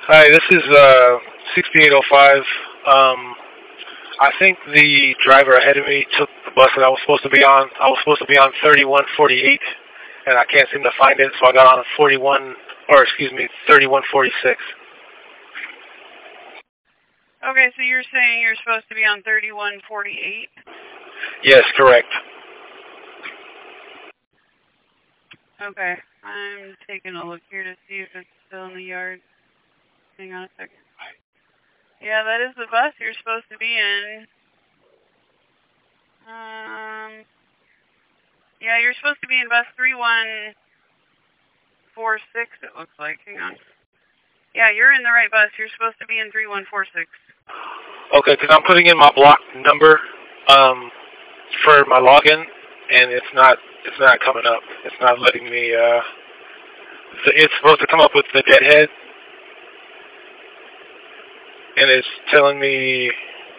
Hi, this is 6805. I think the driver ahead of me took the bus that I was supposed to be on. I was supposed to be on 3148, and I can't seem to find it, so I got on 3146. Okay, so you're saying you're supposed to be on 3148? Yes, correct. Okay, I'm taking a look here to see if it's still in the yard. Hang on a second. Yeah, that is the bus you're supposed to be in. Yeah, you're supposed to be in bus 3146, it looks like. Hang on. Yeah, you're in the right bus. You're supposed to be in 3146. Okay, because I'm putting in my block number for my login, and it's not coming up. It's not letting me. It's supposed to come up with the deadhead, and it's telling me.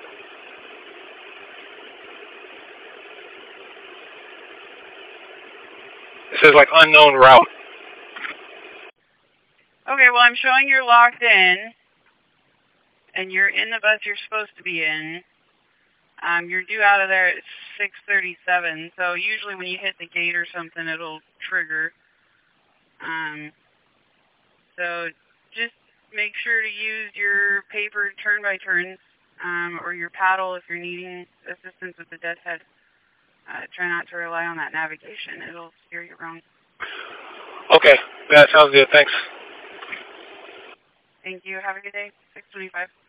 It says like unknown route. Okay, well, I'm showing you're logged in, and you're in the bus you're supposed to be in. You're due out of there at 6:37, so usually when you hit the gate or something, it'll trigger. So just make sure to use your paper turn-by-turns, or your paddle if you're needing assistance with the deadhead. Try not to rely on that navigation. It'll steer you wrong. Okay, that sounds good. Thanks. Thank you. Have a good day. 625.